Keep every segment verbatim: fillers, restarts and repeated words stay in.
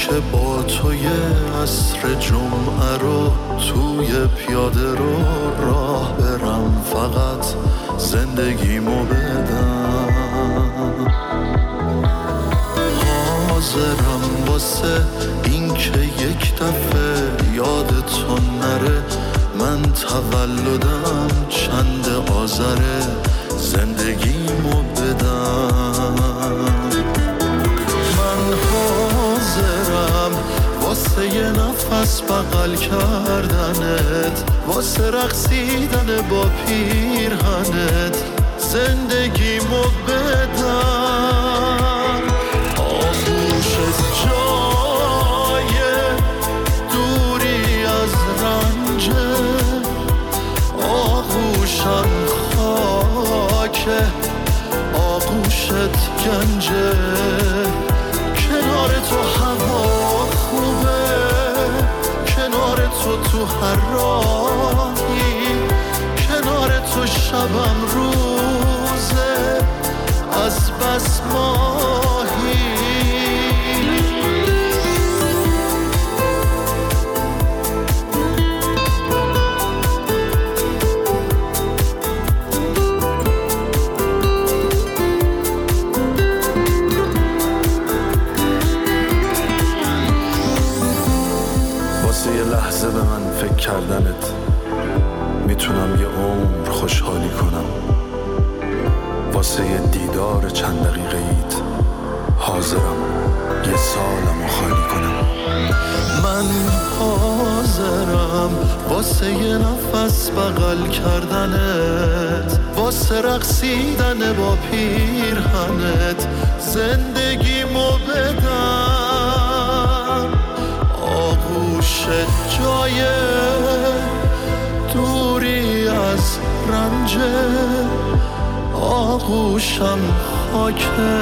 که با توی عصر جمعه رو توی پیاده رو راه برم، فقط زندگیمو بدم. حاضرم واسه این که یک دفعه یادتون نره من تولدم چند آذره، زندگیمو بدم. من حاضرم واسه یه نفس بغل کردنت، واسه رقصیدن با پیرهنت، زندگیمو بدم. آغوشت جای دوری از رنجه، آغوشم خاکه، آغوشت گنجه. کنار تو هوا خوبه، کنار تو تو هر راهی، کنار تو شبم روزه از بس ماهی. یه لحظه به من فکر کردنت میتونم یه عمر خوشحالی کنم. واسه یه دیدار چند دقیقه ایت حاضرم یه سالمو خالی کنم. من حاضرم واسه یه نفس بغل کردنت، واسه رقصیدن با پیرهنت، زندگیمو بدم. آغوشت جای دوری از رنجه، آغوشم خاکه،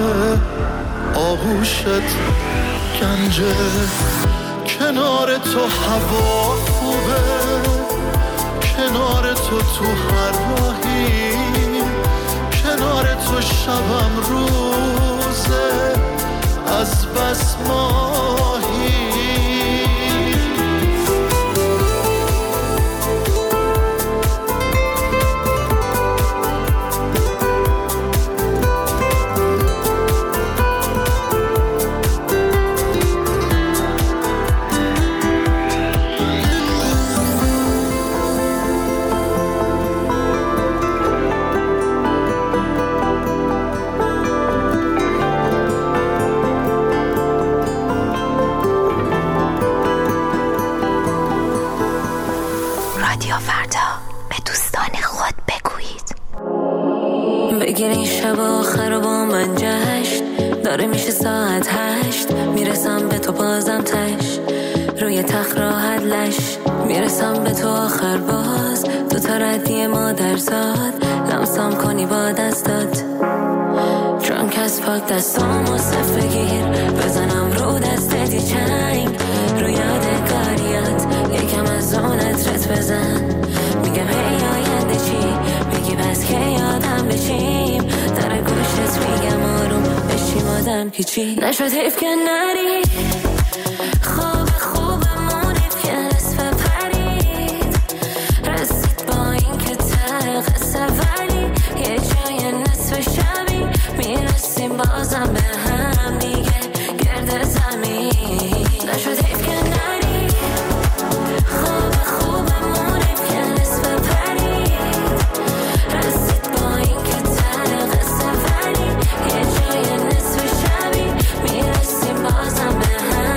آغوشت گنجه. کنار تو هوا خوبه، کنار تو تو هر راهی، کنار تو شبم روزه از بس ماهی. بگیرین شب آخر با من جشن، داره میشه ساعت هشت، میرسم به تو بازم تش، روی تخت راحت لش، میرسم به تو آخر باز، دو تا ردی مادرزاد، لمسم کنی با دستات، درانک از پاک دستامو صف بگیر، بزنم رو دستتی چنگ، رو یادگاریات یکم از اونت رت بزن، میگم هی آینده چی، میگی بس که یادم بشیم، در گوشت میگم آروم بشیم آدم که چی نشد حیف که نری، خواب خوبمونید که نصف پرید، رسید با این که ته قصه ولی یه جای نصف شبی میرسیم بازم به هم دیگه گرد زمین، نشد حیف که نری، خواب خوبمونید که نصف پرید، رسید با این که ته قصه ولی یه جای نصف شبی میرسیم بازم به هم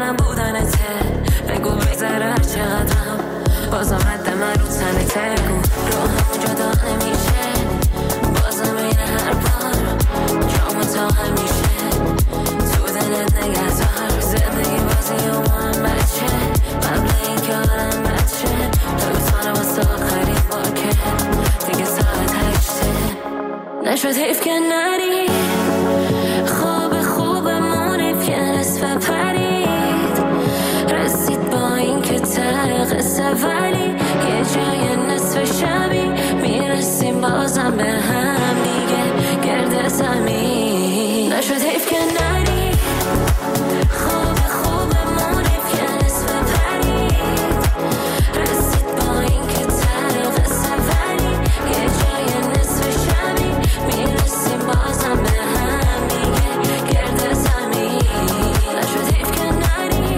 منم بودنته. بگو بگذره هر چقدرم بازم رد من رو تنته. بگو راهم جدا نمیشه بازم این هر بار جامو تا همیشه تو دلت نگهدار. زندگی بازی و من بچه قبل این که آرم بچه بگو واسه آخرین بار که دیگه ساعت هشته. نشد حیف که نری خواب خوبمون که نصف پرید رسید با این که ته قصه ولی یه جای نصف شبی میرسیم بازم به هم دیگه گرد زمین. نشد حیف که نری خواب خوبمون که نصف پرید رسید با این که ته قصه ولی یه جای نصف شبی میرسیم بازم به هم دیگه گرد زمین. نشد حیف که نری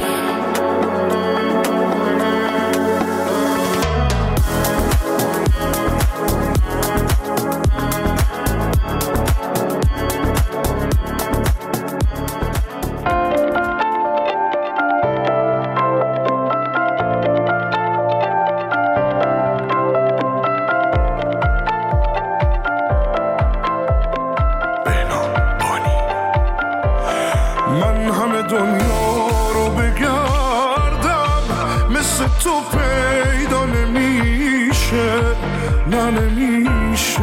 من همه دنیا رو بگردم مثل تو پیدا نمیشه نه نمیشه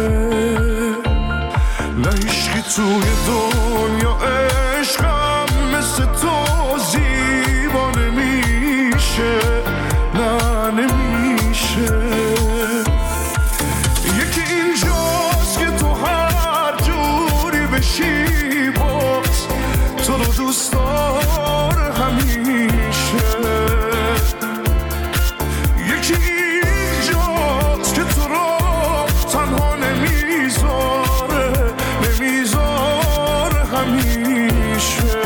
نه هیچکی توی دنیا عشقم مثل تو زیبا نمیشه نه نمیشه. یکی اینجاست که تو هر جوری بشی باز تو رو دوست داره همیشه. یکی اینجاست که تو رو تنها نمیذاره نمیذاره همیشه.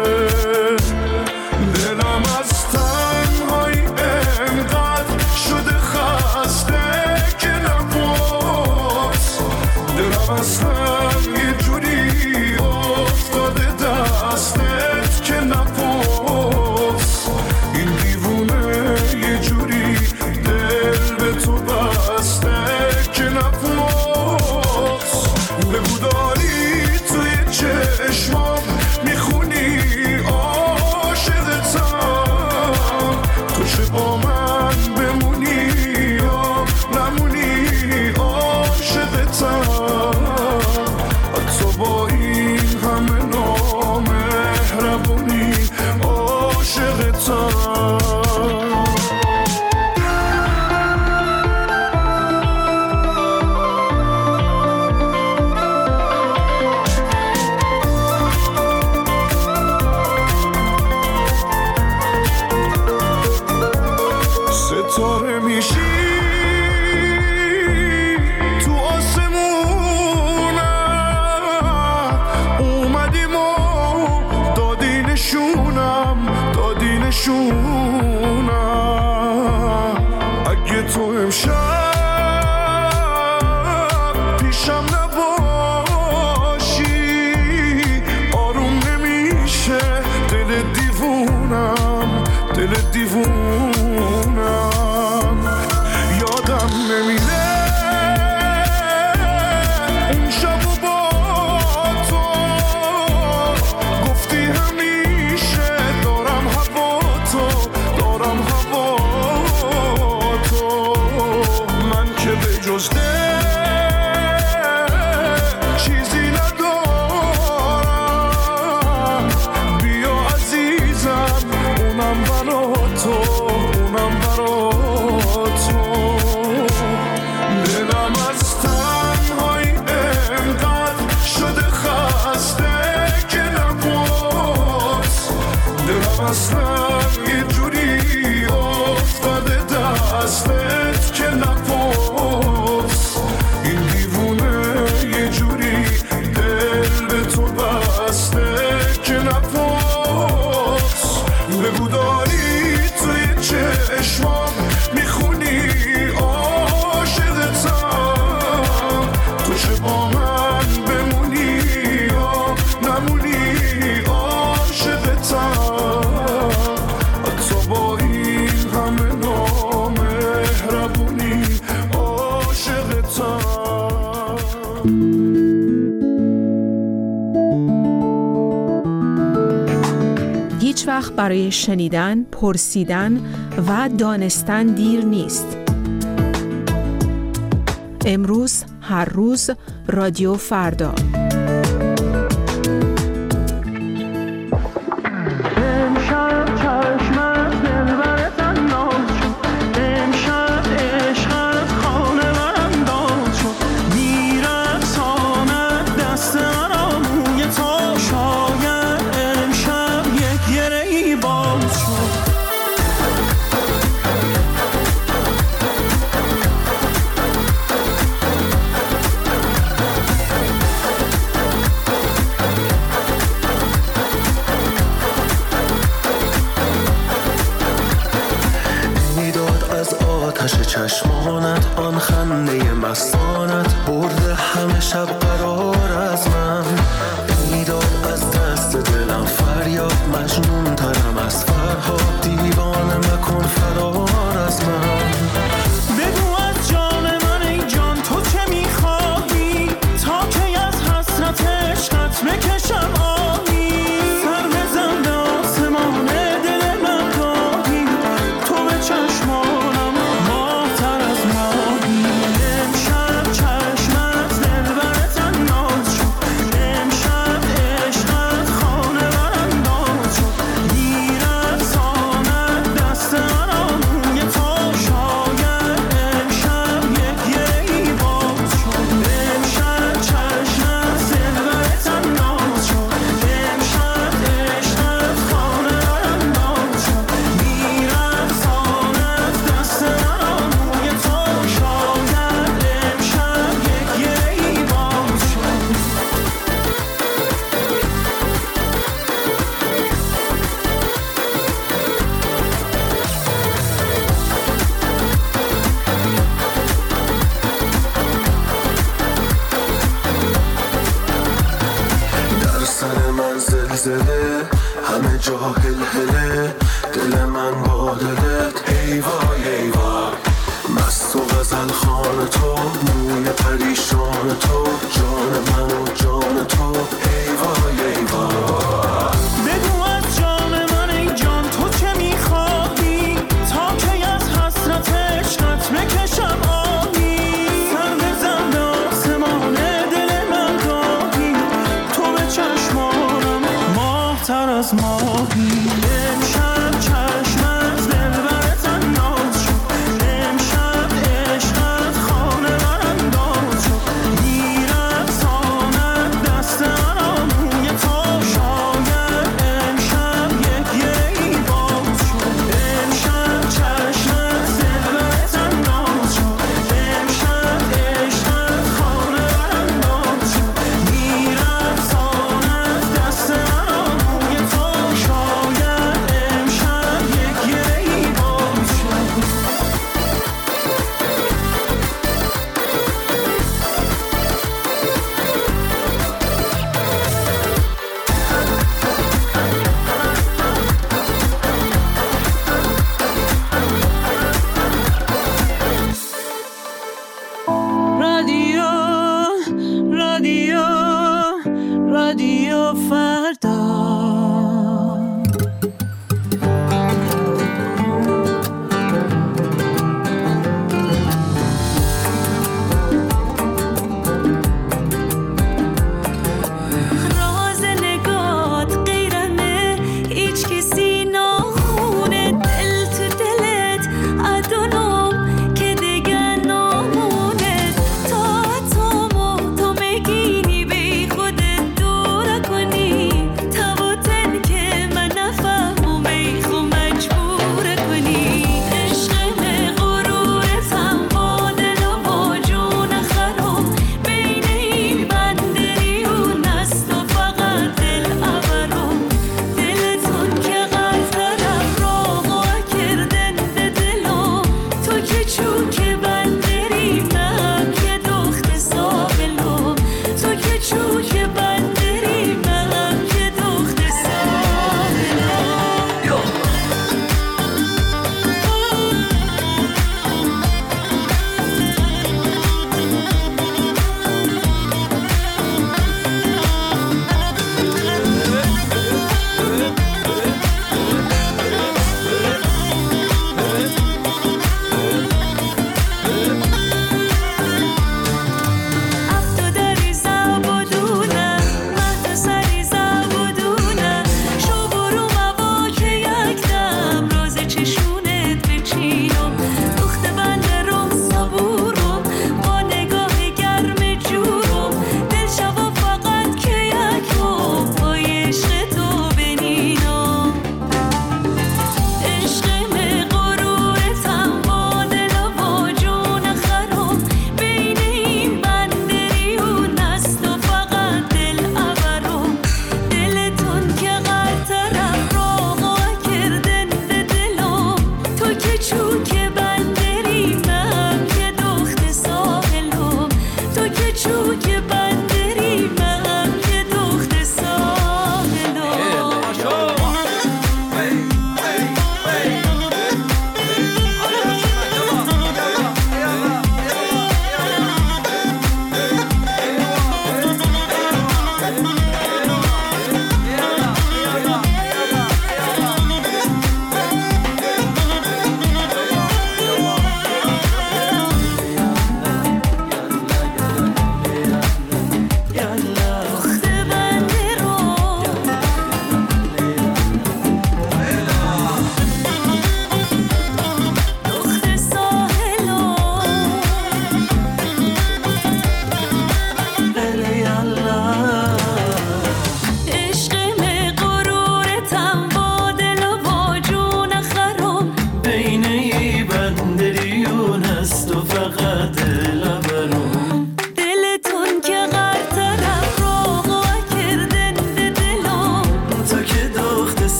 دلم از تنهایی انقدر شده خسته که نباز دلم اصلا یه جوری افتاده دستت که نپاس. این دیوونه یه جوری دل به تو بسته که نپاس. بگو داری توی چشمام میخونی عاشقتم تو چه با من بمونی یا نمونی عاشقتم. حتی با این همه نامهربونی عاشقتم. ستاره میشی تو آسمونم اومدیم و دادی نشونم دادی نشونم. اگه تو امشب پیشم نباشی آروم نمیشه دل دیوونم دل دیوونم. یادم نمیره اون شب و با تو گفتی همیشه دارم هوا تو دارم هوا تو. من که به جز دل چیزی ندارم بیا عزیزم اونم برا تو اونم برا تو. دلم از تنهایی انقدر شده خسته که نباز دلم اصلا یه جوری افتاده دستت که نپاس. این دیوونه یه جوری دل به تو بسته که نپاس. بگو داری توی چشمام میخونی عاشقتم تو چه با من بمونی یا نمونی عاشقتم. هیچ وقت برای شنیدن، پرسیدن و دانستن دیر نیست. امروز، هر روز، رادیو فردا. چشمانت آن خنده مستانت برده همه شب قرار از من. میداد از دست دلم فریاد مجنون ترم از فرهاد دیوانه مکن فرار از من. بگو از جان من ای جان تو چه میخواهی تا کی از حسرت عشقت بکشم آهی. سر بزن به آسمان دل من گاهی تو به چشمانم همه جا هل هله دل من با دلت ای وای ای وای. مست و غزل خان تو موی پریشان تو جان من و جان تو ای وای ای وای. بگو از جان من ای جان تو چه میخواهی تا کی از حسرت عشقت بکشم آهی. سر بزن به آسمان دل من گاهی تو به چشمانم ماه‌تر از ماهی. امشب چشم از دلبرت انداز شد امشب عشقت خانه بر انداز شد. میرقصاند دست من موی تو شاید امشب یک یکی باز شد. امشب چشم از دلبرت انداز شد امشب عشقت خانه بر انداز شد. میرقصاند دست من موی تو شاید امشب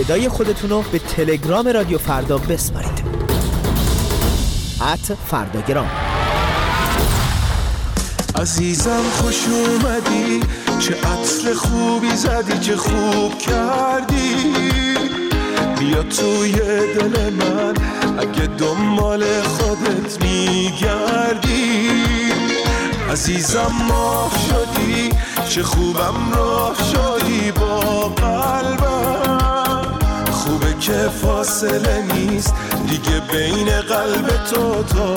صدای خودتون رو به تلگرام رادیو فردا بسپارید. ات فرداگرام. عزیزم خوش اومدی، چه عطر خوبی زدی، چه خوب کردی. بیا توی دل من اگه دنبال خودت میگردی. عزیزم ماه شدی، چه خوبم راه شدی با قلبم. خوبه که فاصله نیست دیگه بین قلب تو تا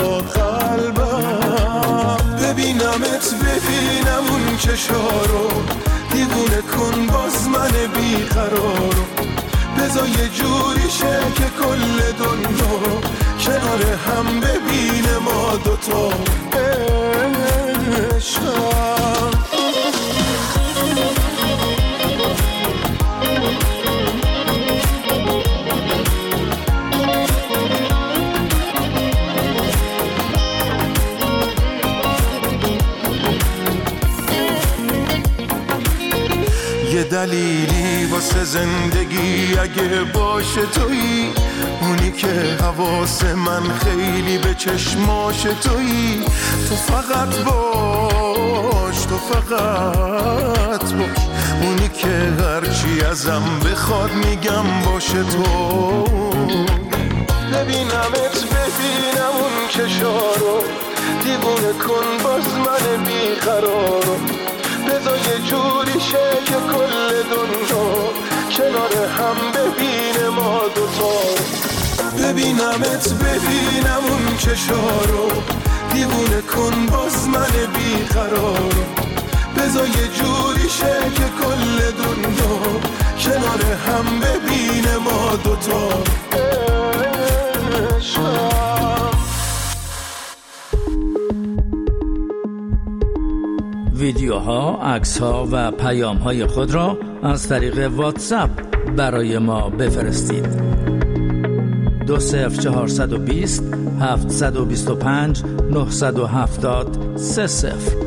قلبم. ببینمت ببینم اون چشارو، دیوونه کن باز من بیقرارو. بذار یه جوری شه که کل دنیا کنار هم ببینه ما دوتا عشقم. یه دلیلی واسه زندگی اگه باشه تویی، اونی که حواس من خیلی به چشماش تویی. تو فقط باش، تو فقط باش، اونی که هرچی ازم بخواد میگم باشه تو. ببینمت ببینم اون چشارو، دیوونه کن باز من بیقرارو. بذار یه جوری شه که کل دنیا کنار هم ببینه ما دوتا. ببینمت ببینم اون چشارو، دیوونه کن باز من بیقرارو. بذار یه جوری شه که کل دنیا کنار هم ببینه ما دوتا عشقم. ویدیوها، عکس‌ها و پیام‌های خود را از طریق واتساپ برای ما بفرستید. دو صفر چهارصد و بیست هفتصد و بیست و پنج نهصد و هفتاد سه صفر.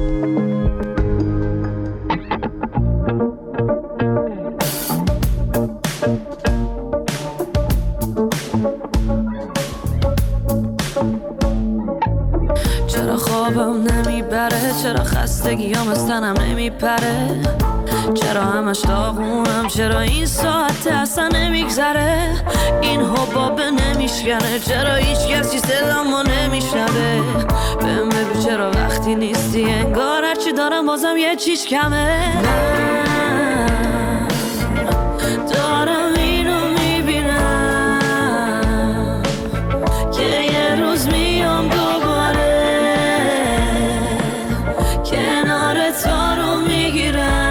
چرا خوابم نمیبره، چرا خستگیام از تنم نمیپره، چرا همش داغونم، چرا این ساعت اصلا نمیگذره، این حباب نمیشکنه، چرا هیچ کسی صدامو نمیشنوه. بهم بگو چرا وقتی نیستی انگار هرچی دارم بازم یه چیز کمه. من دارم اینو میبینم که یه روز میام دوباره کنار تو رو میگیرم.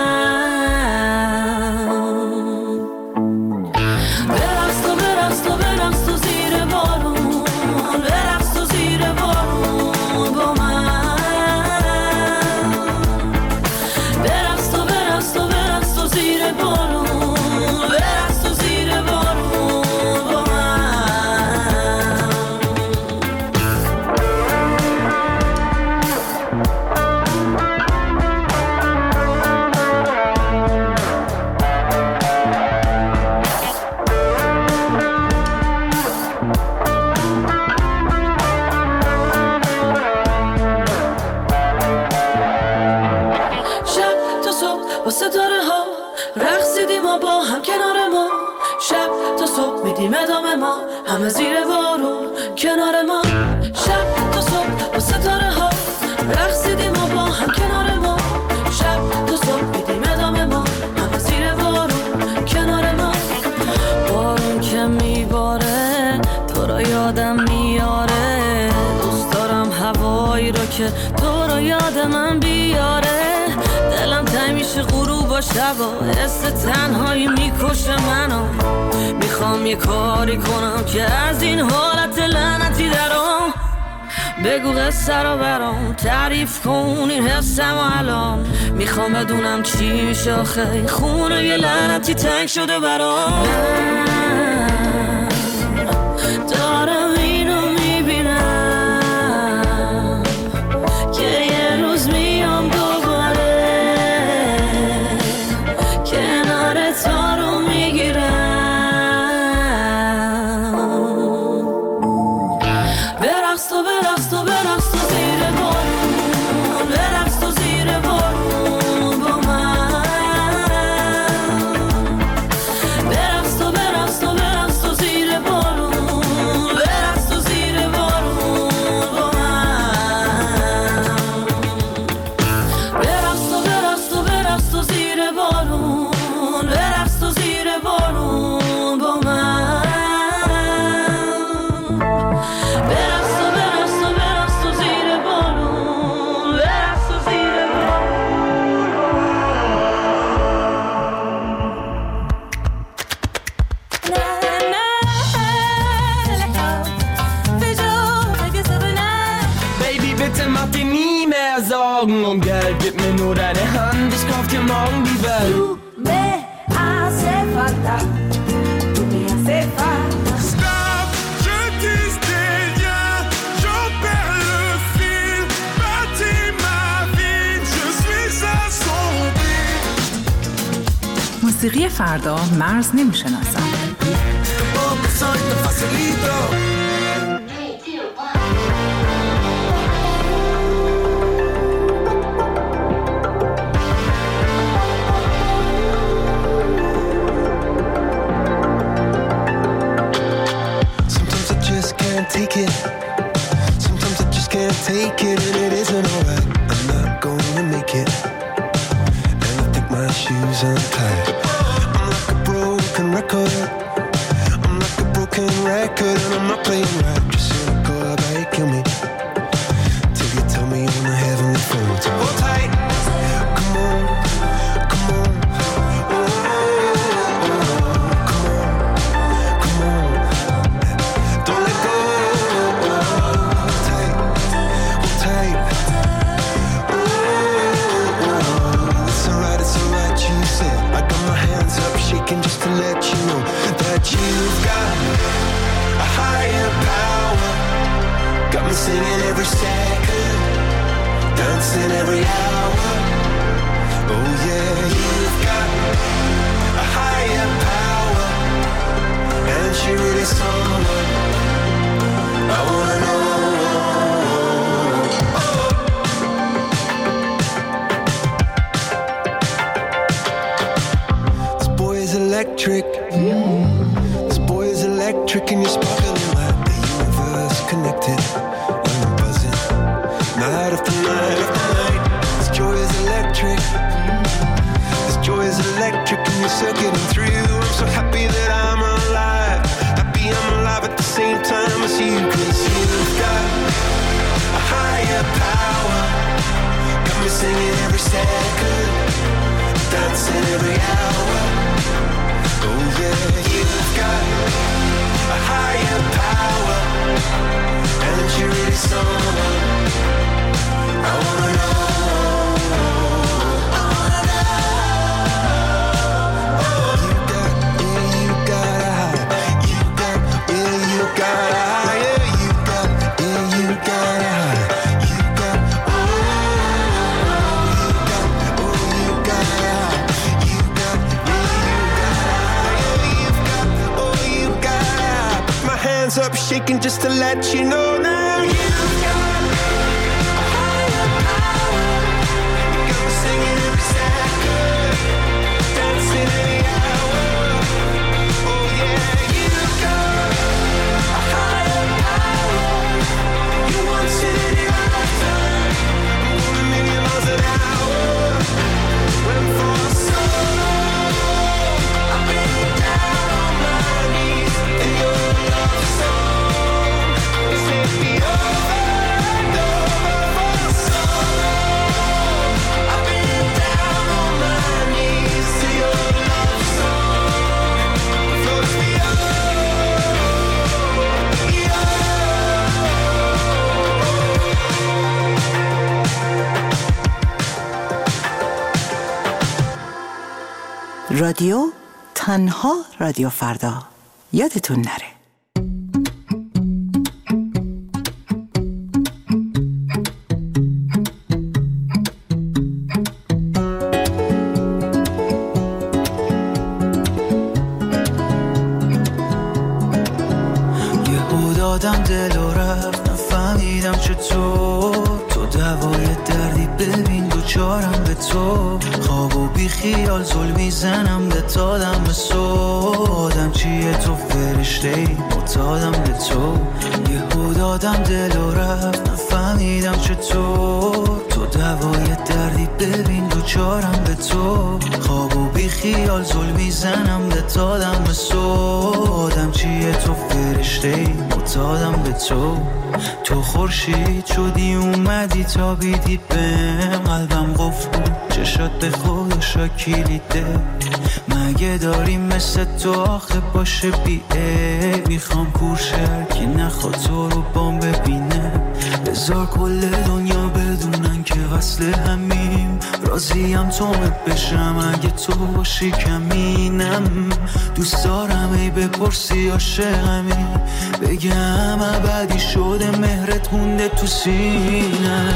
ادامه ما همه زیر بارون کنار ما، شب تا صبح با ستاره ها رقصیدیم و با هم کنار ما، شب تا صبح میدیم ادامه ما همه زیر بارون کنار ما. بارون که میباره تو را یادم میاره، دوست دارم هوایی رو که تو را یاد من بیاره. دلم تنگ میشه غروب و شبا، حس تنهایی میکشه منو، میخوام یه کاری کنم که از این حالت لعنتی درام. بگو قصه رو برام تعریف کن این حسم و الان، میخوام بدونم چی میشه آخه خونه یه لعنتی تنگ شده برام. دارم اینو میبینم که یه روز میام دوباره کنار تو رو میگیرم. Augen und Geld, gib mir nur deine Hand, ich kauf dir morgen die Welt. Du me hace falta, tu me hace falta. Stop, je tisse des liens, j'en perds le fil, bâtis ma vie, je suis assombri. موسیقی فردا مرز نمیشناسن. Take it. Sometimes I just can't take it, and it isn't alright. I'm not gonna make it, and I think my shoes untied. I'm like a broken record. I'm like a broken record, and I'm not playing right. Just cynical, I bet kill me till you tell me on the heavenly phone to hold tight. Come on, come on. Just to let you know that you've got a higher power. Got me singing every second, dancing every hour. Oh yeah, you've got a higher power, and she really someone I wanna know. Electric, mm-hmm. This boy is electric, and you're sparkling like the universe connected. And I'm buzzing, night after night after night. This joy is electric, mm-hmm. This joy is electric, and you're circuiting through. I'm so happy that I'm alive, happy I'm alive at the same time as you. 'Cause you've got a higher power, got me singing every second, dancing every hour. Oh yeah, you've got a higher power, and you're really someone I wanna know. I wanna know. Oh, you got, yeah, you got a high. You got, yeah, you got a high. Yeah, you got, yeah, you got a high. You got, oh, you got, oh, you got a high. You got, yeah, you got. Hands up shaking just to let you know now you've got a higher power. You got me singing every second, dancing every hour. Oh yeah, you've got a higher power. You want it in your lifetime, going a million miles an hour. When for so long I've been down on my knees in your love song. It's hit me over and over for so long. I've been down on my knees to your love song. Floats me over, رادیو تنها رادیو فردا، یادتون نره. یهو دادم دل و رفت، نفهمیدم چطور تو دوای دردی ببین دوچارم به تو. خواب و بی خیال زل میزنم به تادم به سودم چیه تو فرشته معتادم به تو. یهو دادم دل و رفت، نفهمیدم چطور تو دوای دردی ببین دوچارم به تو. خواب و بی خیال زل میزنم به تادم به سودم چیه تو فرشته معتادم به تو. تو خورشید شدی اومدی تا بیدی بهم، قلبم قفل بود چشات به خودشا کلیده. مگه داری مثل تو آخه باشه بی عیب؟ میخوام کورشر که نخواد تو رو بام ببینه. بذار کل دنیا بدونن میدونم که وصل همیم، راضیم تومت بشم اگه تو باشی کمینم. دوست دارم ای بپرسی عاشقمی، بگم ابدی شده مهرت مونده تو سینم.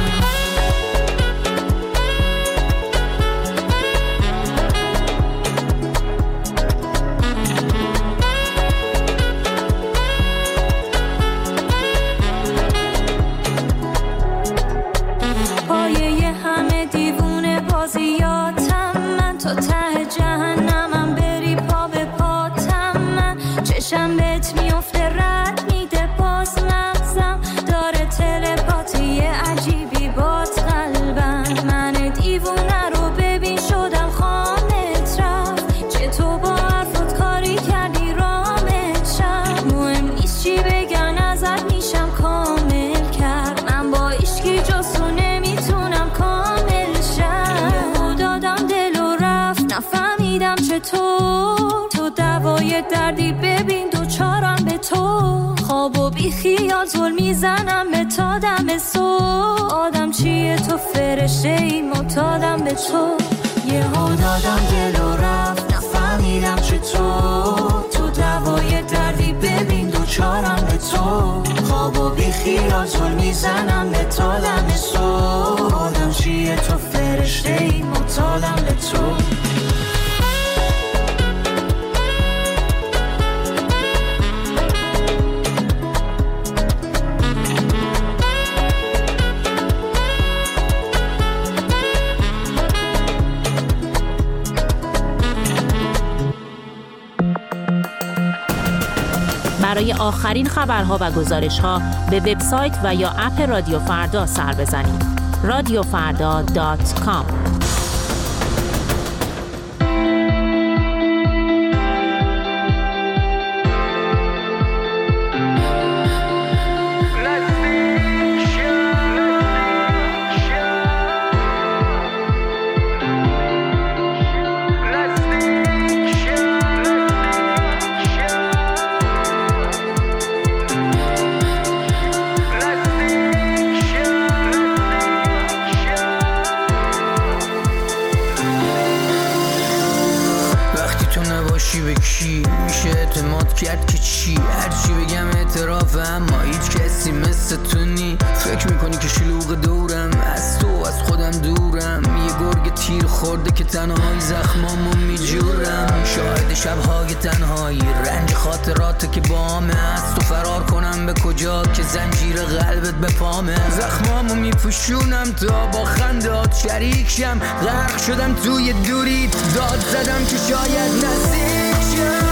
دردی ببین دوچارم به تو، خواب و بی خیال زل میزنم به تا دم صبح. آدم چیه تو فرشته ای معتادم به تو. یه ها دادم دل و رفت نفهمیدم چطور، تو دوای دردی ببین دوچارم به تو، خواب و بی خیال زل میزنم به تا دم صبح. آدم چیه تو فرشته ای معتادم به تو. برای آخرین خبرها و گزارش‌ها به وبسایت و یا اپ رادیو فردا سر بزنید. رادیو فردا دات کام. کرد که چی هرچی بگم اعترافه، اما هیچ کسی مثل تو نی. فکر میکنی که شلوغ دورم، از تو از خودم دورم. یه گرگ تیر خورده که تنهایی زخمامو میجورم. شاهد شبهای تنهایی رنج خاطرات که بامه، از تو فرار کنم به کجا که زنجیر قلبت به پامه. زخمامو میپوشونم تا با خندات شریک شم. غرق شدم توی دوریت، داد زدم که شاید نزدیک شم.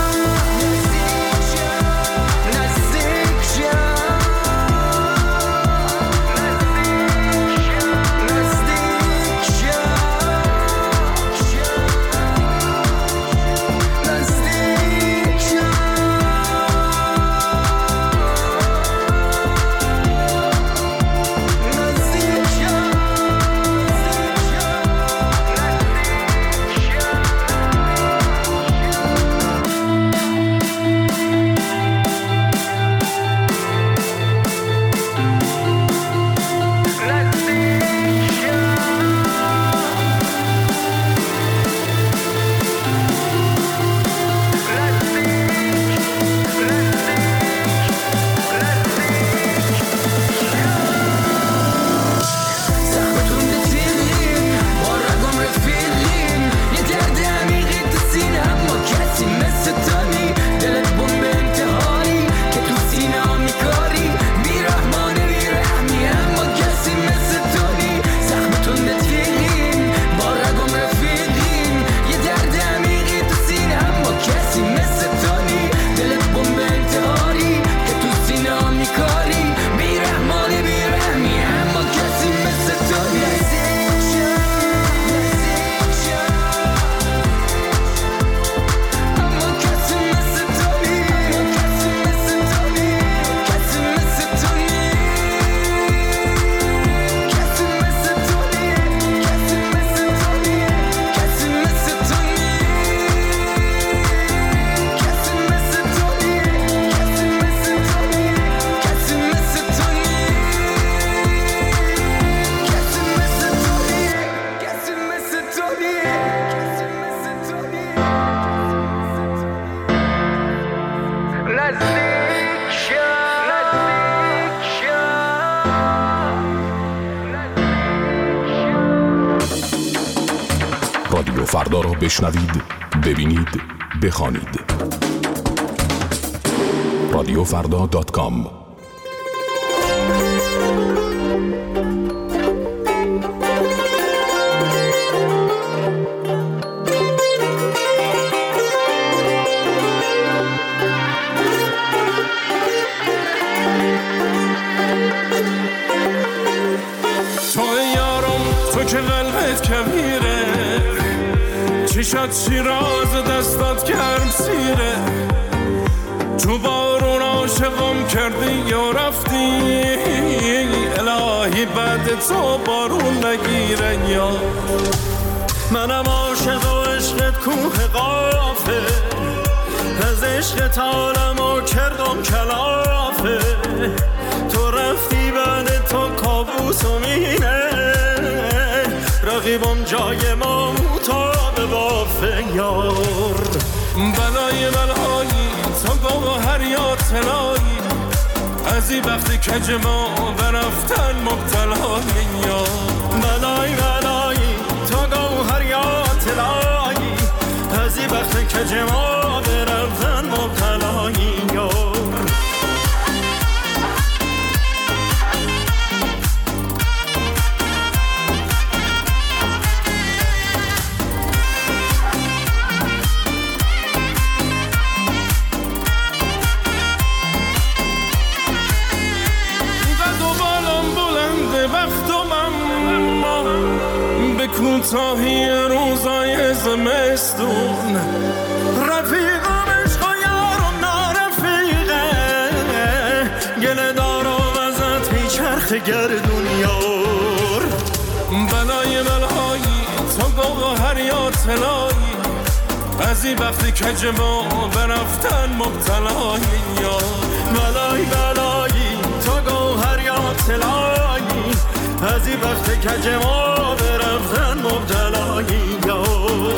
رادیو فردا را بشنوید، ببینید، بخوانید. رادیو فردا دات کام. چشات شیراز دستات گرم سیره، تو بارون عاشقم کردی یا رفتی، الهی بعد تو بارون نگیره. یا منم عاشق و عشقت کوه قافه، از عشقت عالمو کردم کلافه، تو رفتی بعد تو کابوس و مینه، رقیبم جای ما مطابق بافه. یار بلای بلایی تو گوهر یا طلایی، از این وقتی کج ما برفتن مبتلایی. یار بلای بلایی تو گوهر یا طلایی، از این وقتی کج ما برفتن مبتلایی. یار کوتاهی روزای زمستون، رفیقم عشق و یارم نارفیقه، گله دار و وزت میچرخ گردون. یار بلای بلایی تو گوهر یا طلایی، از این وقتی کج ما برفتن مبتلایی. یار بلای بلایی تو گوهر یا طلایی، از این وقت کج ما برفتن مبتلایی. یار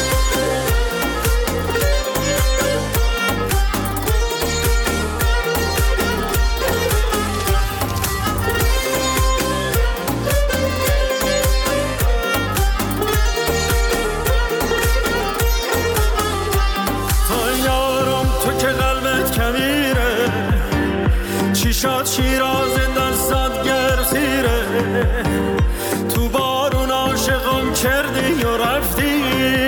تو یارم تو که قلبت کمیره، چیشات شیراز دستات گرسیره، تو بارون عاشقم کردی و رفتی،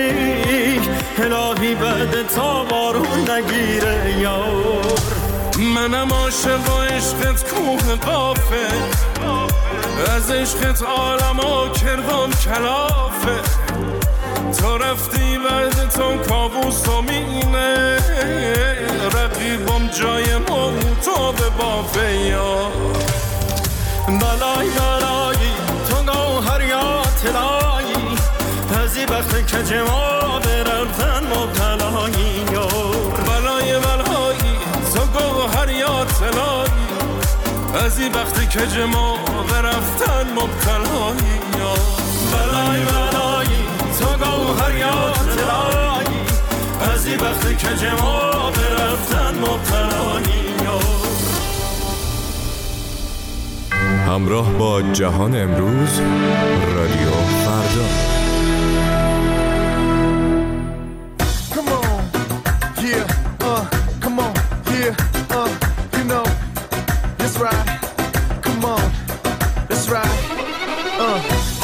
الهی بعد تا بارون نگیره. یار منم عاشق و عشقت کوه قافه، از عشقت عالمو کردم کلافه، تو رفتی بعد تو کابوس و مینه، رقیبم جای ما تو به بافه. یار بلای بلایی تو گوهر یا طلایی، از این وقت کج ما برفتن مبتلایی. یار بلای بلایی تو گوهر یا طلایی، از این وقت کج ما برفتن مبتلایی. یار بلای بلایی تو گوهر یا طلایی، از این وقت کج ما برفتن مبتلایی. همراه با جهان امروز، رادیو فردا. Come on, yeah, uh, come on, yeah, uh, you know, that's right, come on, that's right, uh.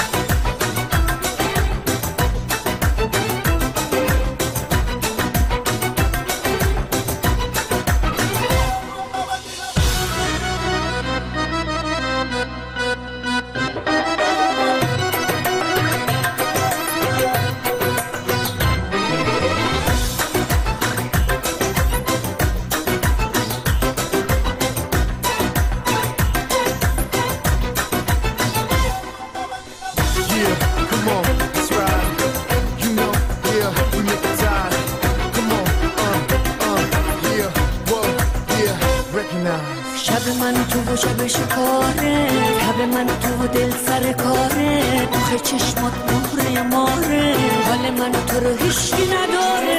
شب من تو و شب شکاره، شب من تو و دل سر کاره، آخه چشمات مهره ماره، حال من تو رو هیچکی نداره.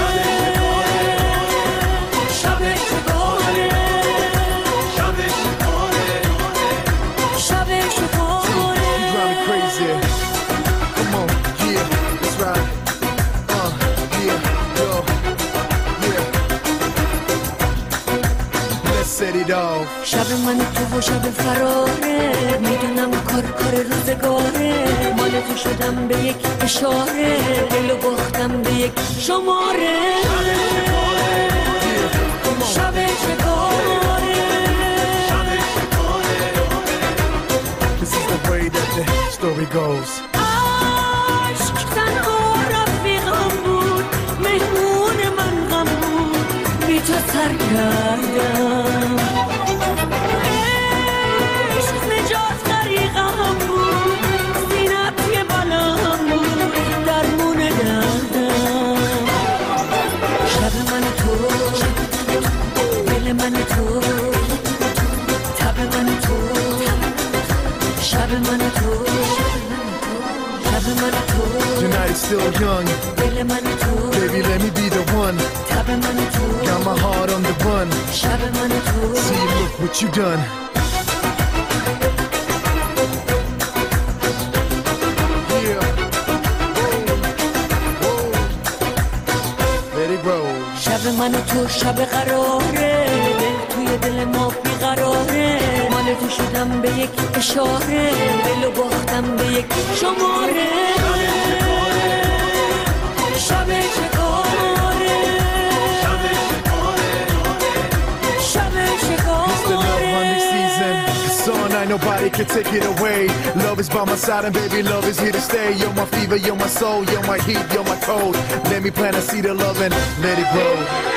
شب شکاره، شب شکاره، شب شکاره. You drive me crazy. Come on, yeah, that's right. set it off. شب من تو و شب فراره، میدونم کار کار روزگاره، مال تو شدم به یک اشاره، دلو باختم به یک شماره. شب چکاره، This is the way that the story goes. عشق تنها رفیقم بود، مهمون من غم بود، بی تو سر کردم. عشق نجات غریقم بود، زینت یه بلام بود، درمون دردم. شب من تو، دل من تو، تب من تو، شب من تو، شب من تو. Tonight is still young. دل من تو، Baby, let me be the one. تب من تو، Got my heart on the run. شب من تو. See, look what you done. Yeah. Let it roll. شب من تو شب قراره، دل توی دل ما بیقراره، مال تو شدم به یک اشاره، دلو باختم به یک شماره. شب چکاره، شب It's the love چکاره. hunting season. It's on, I nobody can take it away. Love is by my side and baby, love is here to stay. You're my fever, you're my soul, you're my heat, you're my cold. Let me plant a seed of love and let it grow.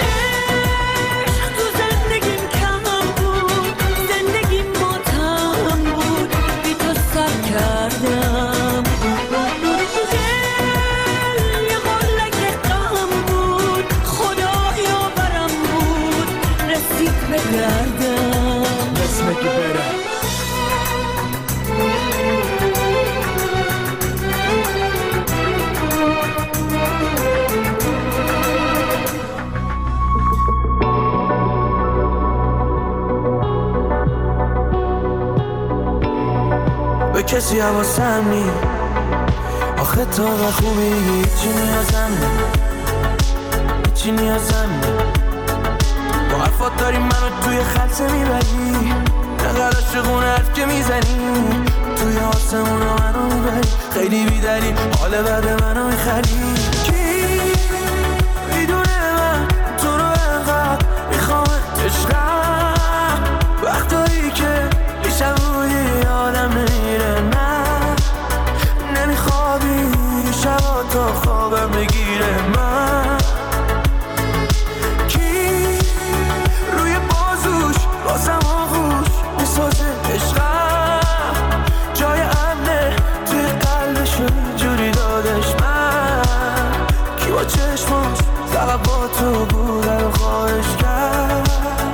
تو زندگیم کم بود، زندگیم ماتم بود، بی تو سر کردم. دل یه قلک غم بود، خدایا برم بود، رسید به دردم. Let's make it better. به کسی حواسم نی، آخه تا و خوبی هیچی نیازم نی، هیچی نیازم نی. با حرفات داری منو توی خلصه میبری، نقل عاشقونه حرف که میزنی، توی آسمون منو میبری، خیلی بیدلی حال بعد منو میخری. کی میدونه من تو رو انقدر میخوام عشقم، وقتایی که میشم روی آدم نمیره، نه نمیخوابی شبا تا خوابم بگیره. من کی روی بازوش بازم آغوش میسازه عشقم، جای امنه توی قلبشو جوری دادش. من کی با چشماش فقط با تو بوده رو خواهش کرد.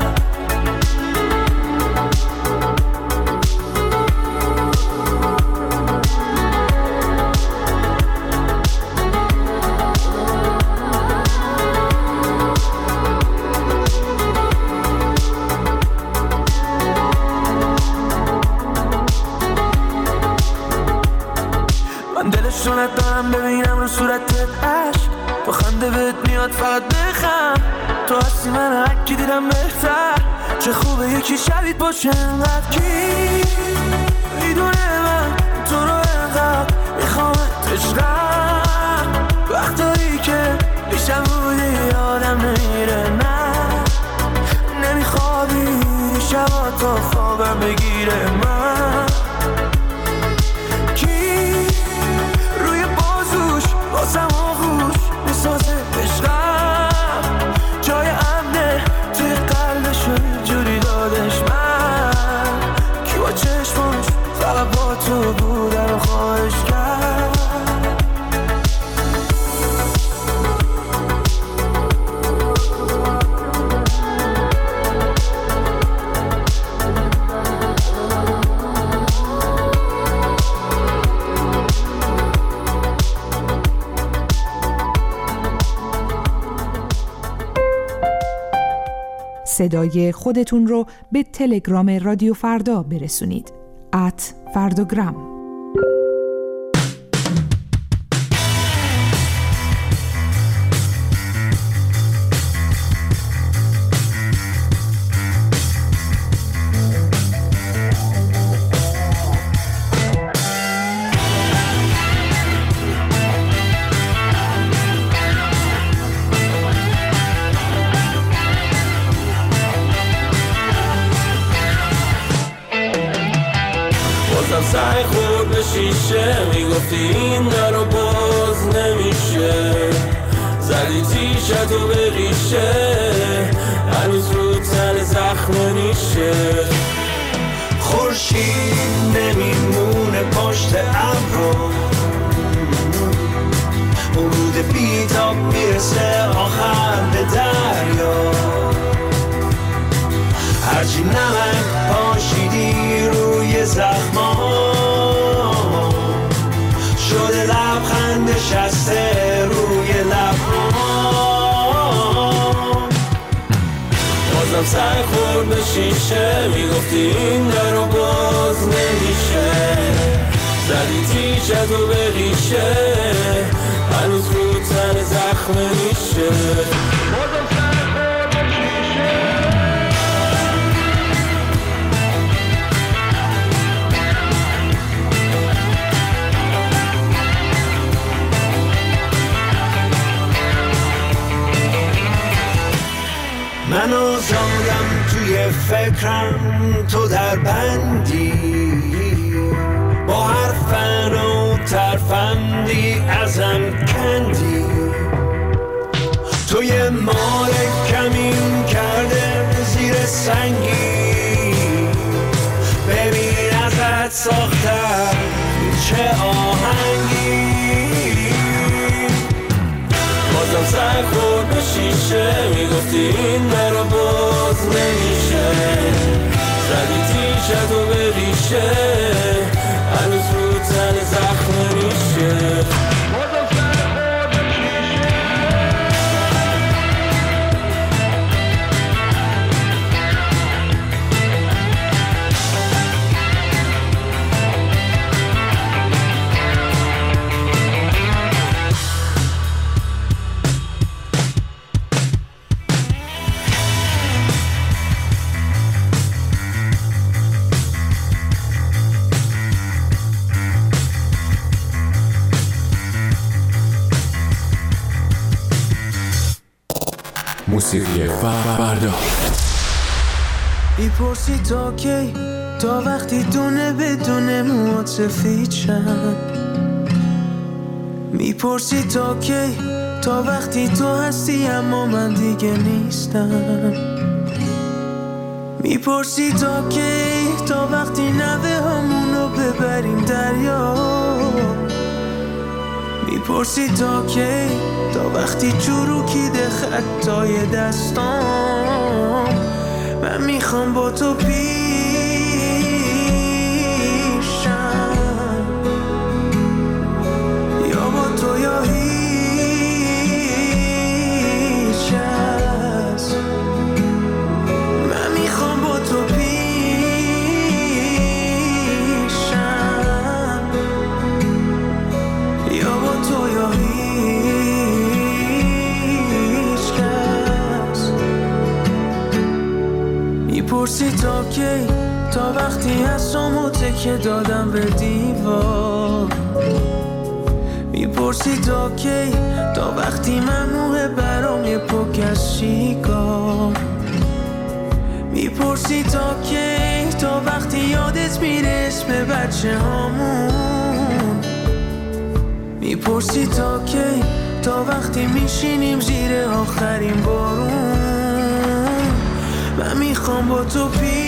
دلشونت دارم ببینم رو صورتت عشق، با خنده بهت میاد فقط بخم، تو هستی من هرکی دیدم بهتر، چه خوبه یکی شبید باشه انقدر. کی میدونه من تو رو انقدر میخوامت عشقم، وقتایی که پیشم بودی آدم نمیره، نه نمیخوابی شبا تا خوابم بگیره. من بازم آغوش میسازه عشقم، جای امنه توی قلبشو جوری دادش. من کی با چشماش فقط با تو بوده رو خواهش کرد. صدای خودتون رو به تلگرام رادیو فردا برسونید. ات فرداگرام. بازم سعی خورد به شیشه میگفتی این درو باز نمیشه زدی تیشتو به ریشه هنوز رو تن زخم نیشه خورشید نمیمونه پشت ابرو ورود بیتاب میرسه آخر به دریا هرچی نمک پاشیدی روی زخما شده لبخند نشسته روی لبها بازم سعی خورد به شیشه میگفتی این درو باز نمیشه زدی تیشتو به ریشه هنوز رو تن زخم نیشه بازم سعی خورد به شیشه من آزادم توی فکرم تو در بندی با هر فن و ترفندی ازم کندی توی مال کمین کرده زیر سنگی ببین ازت ساختم چه آهنگی بازم سعی خورد به شیشه میگفتی این درو باز نمیشه زدی تیشتو به ریشه هنوز رو تن زخم نیشه موسیقی فردا میپرسی تا کی تا وقتی دونه بدونه موات سفید شن میپرسی تا کی تا وقتی تو هستی اما من دیگه نیستم میپرسی تا کی تا وقتی نوه همونو ببریم دریا میپرسی تا کی تا وقتی چروکیده خطای دستام من میخوام با تو پیشم یا با تو یا هیچ کس من میخوام با تو پیشم یا با تو یا هیچ میپرسی تا کی تا وقتی هستم تکه دادم به دیوار میپرسی تا کی تا وقتی ممنوعه برام یه پک از شیکار میپرسی تا کی تا وقتی یادت میره اسم بچه هامون میپرسی تا کی تا وقتی میشینیم زیر آخرین بارون من میخوام با تو پی